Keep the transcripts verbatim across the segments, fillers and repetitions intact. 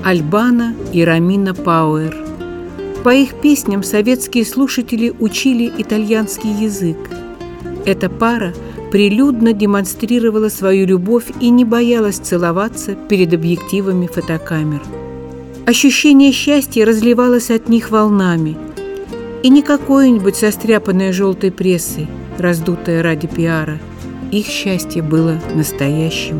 Альбана и Ромина Пауэр. По их песням советские слушатели учили итальянский язык. Эта пара прилюдно демонстрировала свою любовь и не боялась целоваться перед объективами фотокамер. Ощущение счастья разливалось от них волнами. И не какое-нибудь состряпанное желтой прессой, раздутое ради пиара. Их счастье было настоящим.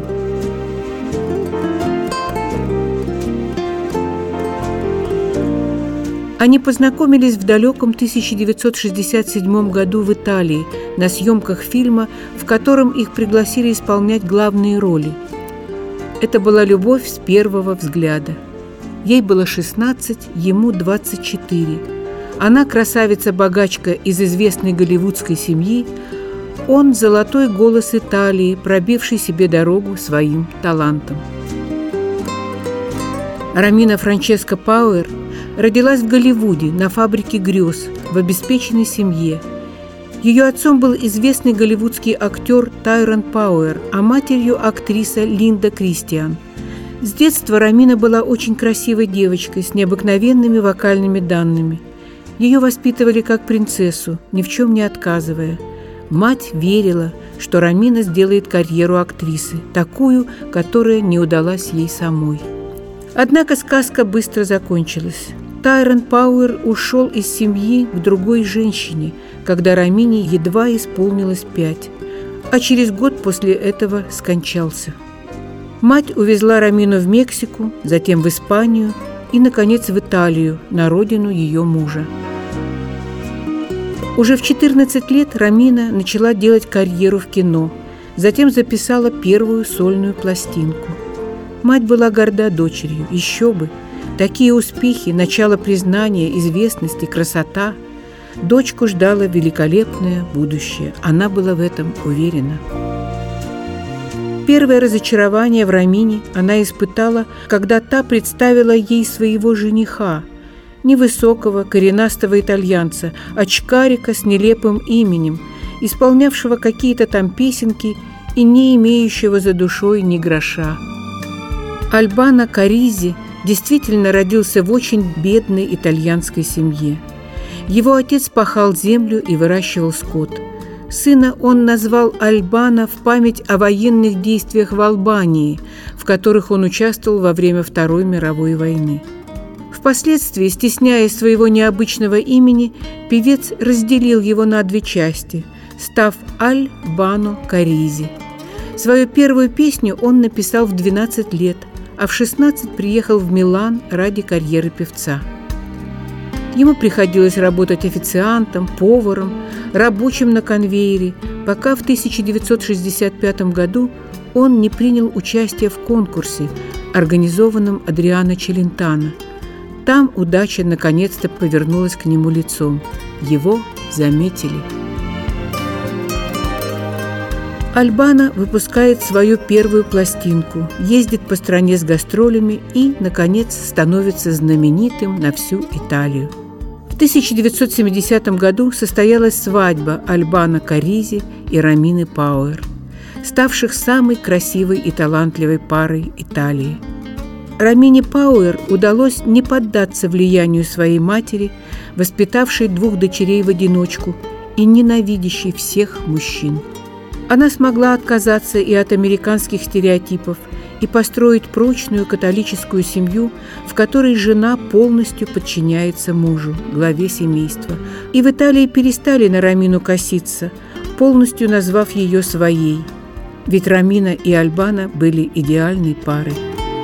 Они познакомились в далеком тысяча девятьсот шестьдесят седьмом году в Италии на съемках фильма, в котором их пригласили исполнять главные роли. Это была любовь с первого взгляда. Ей было шестнадцать, ему двадцать четыре. Она красавица-богачка из известной голливудской семьи, он – золотой голос Италии, пробивший себе дорогу своим талантом. Ромина Франческа Пауэр родилась в Голливуде на фабрике грез в обеспеченной семье. Ее отцом был известный голливудский актер Тайрон Пауэр, а матерью – актриса Линда Кристиан. С детства Ромина была очень красивой девочкой с необыкновенными вокальными данными. Ее воспитывали как принцессу, ни в чем не отказывая. Мать верила, что Ромина сделает карьеру актрисы, такую, которая не удалась ей самой. Однако сказка быстро закончилась. Тайрон Пауэр ушел из семьи к другой женщине, когда Ромине едва исполнилось пять, а через год после этого скончался. Мать увезла Ромину в Мексику, затем в Испанию и, наконец, в Италию, на родину ее мужа. Уже в четырнадцать лет Ромина начала делать карьеру в кино, затем записала первую сольную пластинку. Мать была горда дочерью, еще бы. Такие успехи, начало признания, известности, красота. Дочку ждало великолепное будущее. Она была в этом уверена. Первое разочарование в Ромине она испытала, когда та представила ей своего жениха, невысокого, коренастого итальянца, очкарика с нелепым именем, исполнявшего какие-то там песенки и не имеющего за душой ни гроша. Альбано Каризи действительно родился в очень бедной итальянской семье. Его отец пахал землю и выращивал скот. Сына он назвал Альбано в память о военных действиях в Албании, в которых он участвовал во время Второй мировой войны. Впоследствии, стесняясь своего необычного имени, певец разделил его на две части, став Альбано Каризи. Свою первую песню он написал в двенадцать лет, а в шестнадцать приехал в Милан ради карьеры певца. Ему приходилось работать официантом, поваром, рабочим на конвейере, пока в тысяча девятьсот шестьдесят пятом году он не принял участие в конкурсе, организованном Адриано Челентано. Там удача наконец-то повернулась к нему лицом. Его заметили. Альбано выпускает свою первую пластинку, ездит по стране с гастролями и, наконец, становится знаменитым на всю Италию. В тысяча девятьсот семидесятом году состоялась свадьба Альбано Каризи и Ромины Пауэр, ставших самой красивой и талантливой парой Италии. Ромине Пауэр удалось не поддаться влиянию своей матери, воспитавшей двух дочерей в одиночку и ненавидящей всех мужчин. Она смогла отказаться и от американских стереотипов и построить прочную католическую семью, в которой жена полностью подчиняется мужу, главе семейства. И в Италии перестали на Ромину коситься, полностью назвав ее своей. Ведь Ромина и Альбано были идеальной парой.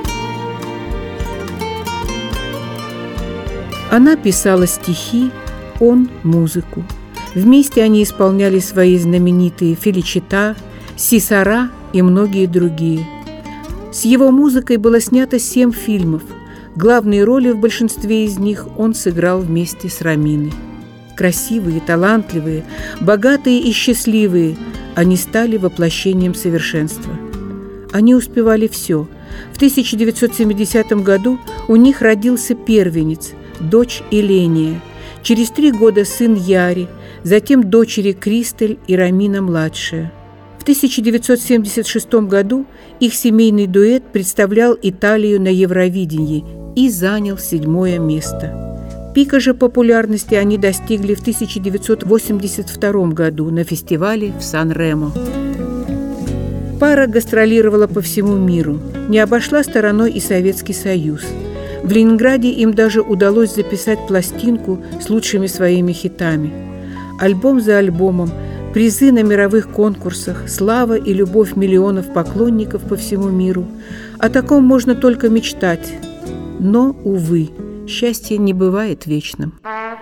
Она писала стихи, он – музыку. Вместе они исполняли свои знаменитые «Феличита», «Сисара» и многие другие. С его музыкой было снято семь фильмов. Главные роли в большинстве из них он сыграл вместе с Роминой. Красивые, талантливые, богатые и счастливые, они стали воплощением совершенства. Они успевали все. В тысяча девятьсот семидесятом году у них родился первенец, дочь Эления. Через три года сын Яри, затем дочери Кристель и Ромина-младшая. В тысяча девятьсот семьдесят шестом году их семейный дуэт представлял Италию на Евровидении и занял седьмое место. Пика же популярности они достигли в тысяча девятьсот восемьдесят втором году на фестивале в Сан-Ремо. Пара гастролировала по всему миру, не обошла стороной и Советский Союз. В Ленинграде им даже удалось записать пластинку с лучшими своими хитами. Альбом за альбомом, призы на мировых конкурсах, слава и любовь миллионов поклонников по всему миру. О таком можно только мечтать. Но, увы, счастье не бывает вечным.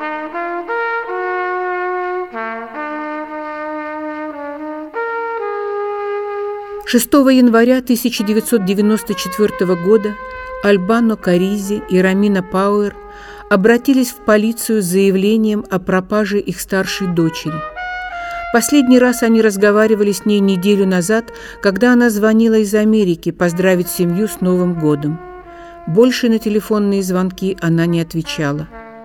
шестого января тысяча девятьсот девяносто четвёртого года Альбано Каризи и Ромина Пауэр обратились в полицию с заявлением о пропаже их старшей дочери. Последний раз они разговаривали с ней неделю назад, когда она звонила из Америки поздравить семью с Новым годом. Больше на телефонные звонки она не отвечала.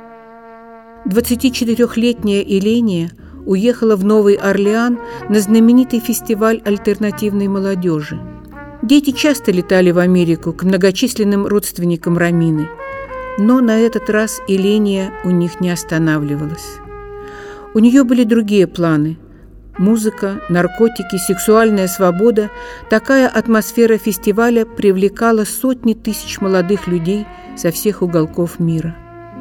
двадцатичетырёхлетняя Эления уехала в Новый Орлеан на знаменитый фестиваль альтернативной молодежи. Дети часто летали в Америку к многочисленным родственникам Ромины, но на этот раз Эления у них не останавливалась. У нее были другие планы. Музыка, наркотики, сексуальная свобода. Такая атмосфера фестиваля привлекала сотни тысяч молодых людей со всех уголков мира.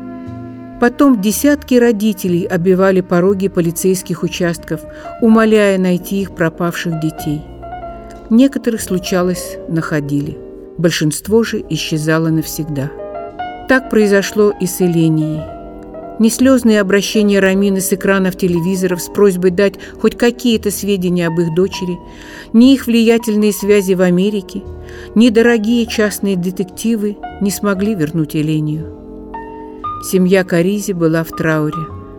Потом десятки родителей оббивали пороги полицейских участков, умоляя найти их пропавших детей. Некоторых, случалось, находили. Большинство же исчезало навсегда. Так произошло и с Эленией. Ни слезные обращения Ромины с экранов телевизоров с просьбой дать хоть какие-то сведения об их дочери, ни их влиятельные связи в Америке, ни дорогие частные детективы не смогли вернуть Элению. Семья Каризи была в трауре.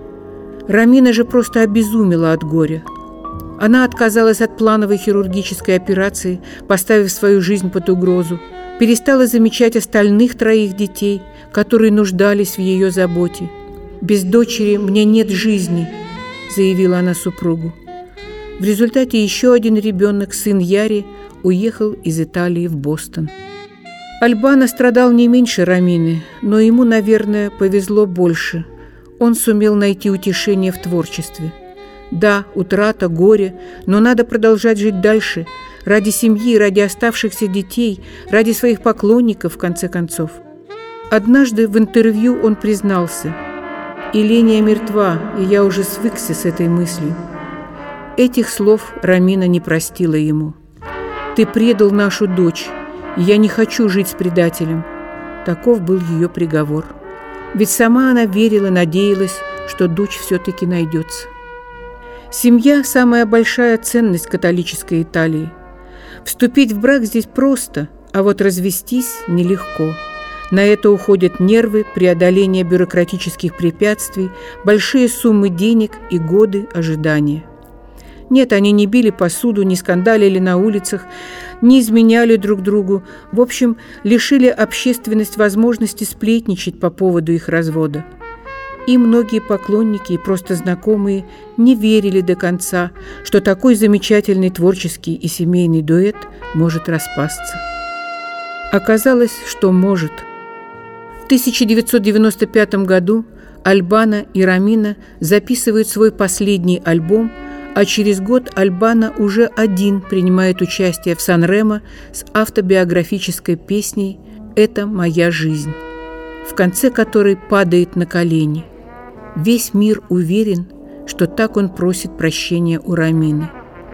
Ромина же просто обезумела от горя. Она отказалась от плановой хирургической операции, поставив свою жизнь под угрозу, перестала замечать остальных троих детей, которые нуждались в ее заботе. «Без дочери мне нет жизни», – заявила она супругу. В результате еще один ребенок, сын Яри, уехал из Италии в Бостон. Альбано страдал не меньше Ромины, но ему, наверное, повезло больше. Он сумел найти утешение в творчестве. Да, утрата, горе, но надо продолжать жить дальше, ради семьи, ради оставшихся детей, ради своих поклонников, в конце концов. Однажды в интервью он признался: «Эления мертва, и я уже свыкся с этой мыслью». Этих слов Ромина не простила ему. «Ты предал нашу дочь, и я не хочу жить с предателем». Таков был ее приговор. Ведь сама она верила, надеялась, что дочь все-таки найдется. Семья – самая большая ценность католической Италии. Вступить в брак здесь просто, а вот развестись нелегко. На это уходят нервы, преодоление бюрократических препятствий, большие суммы денег и годы ожидания. Нет, они не били посуду, не скандалили на улицах, не изменяли друг другу. В общем, лишили общественность возможности сплетничать по поводу их развода. И многие поклонники и просто знакомые не верили до конца, что такой замечательный творческий и семейный дуэт может распасться. Оказалось, что может. В тысяча девятьсот девяносто пятом году Альбано и Ромина записывают свой последний альбом, а через год Альбано уже один принимает участие в Сан-Ремо с автобиографической песней «Это моя жизнь», в конце которой падает на колени. Весь мир уверен, что так он просит прощения у Ромины.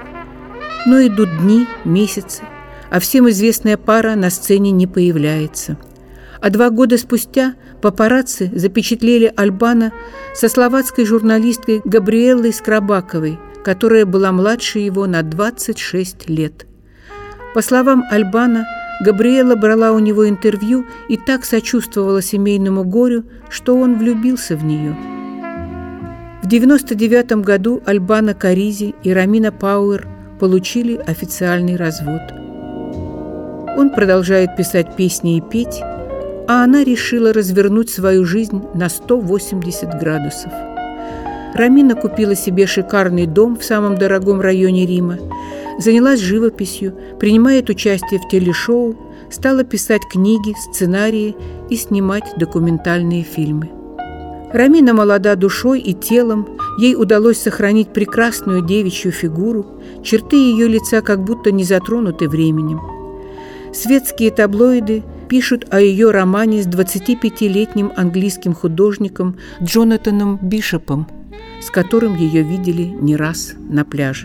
Но идут дни, месяцы, а всем известная пара на сцене не появляется. А два года спустя папарацци запечатлели Альбано со словацкой журналисткой Габриэллой Скрабаковой, которая была младше его на двадцать шесть лет. По словам Альбано, Габриэлла брала у него интервью и так сочувствовала семейному горю, что он влюбился в нее. В девяносто девятом году Альбано Каризи и Ромина Пауэр получили официальный развод. Он продолжает писать песни и петь, а она решила развернуть свою жизнь на сто восемьдесят градусов. Ромина купила себе шикарный дом в самом дорогом районе Рима, занялась живописью, принимает участие в телешоу, стала писать книги, сценарии и снимать документальные фильмы. Ромина молода душой и телом, ей удалось сохранить прекрасную девичью фигуру, черты ее лица как будто не затронуты временем. Светские таблоиды пишут о ее романе с двадцатипятилетним английским художником Джонатаном Бишопом, с которым ее видели не раз на пляже.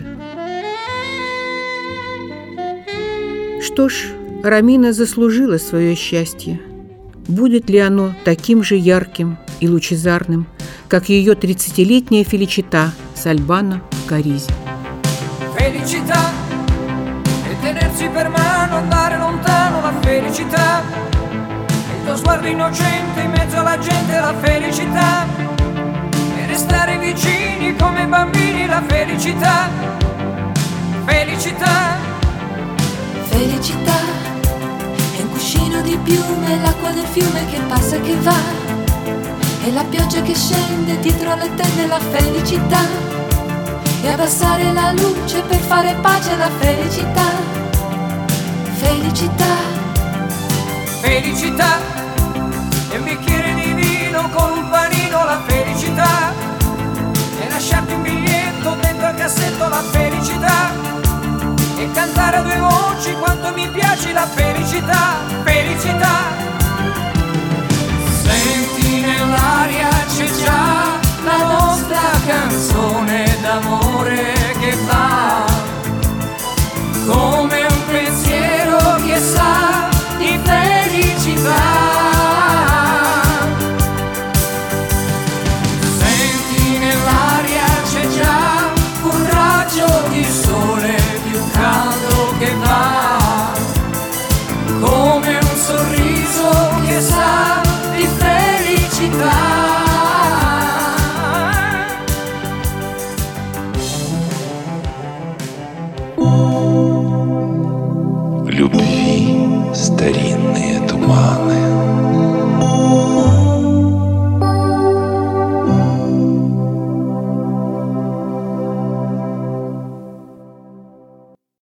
Что ж, Ромина заслужила свое счастье. Будет ли оно таким же ярким и лучезарным, как ее тридцатилетняя Феличита с Альбано в Каризе? Felicità e tenersi per mano, andare lontano, la felicità, il tuo sguardo innocente in mezzo alla gente, la felicità, e restare vicini come bambini, la felicità, felicità, felicità, è un cuscino di piume, l'acqua del fiume che passa e che va, e la pioggia che scende dietro le tende, la felicità. E abbassare la luce per fare pace alla felicità, felicità, felicità, e un bicchiere di vino con un panino, la felicità, e lasciarti un biglietto dentro al cassetto, la felicità, e cantare a due voci quanto mi piace la felicità,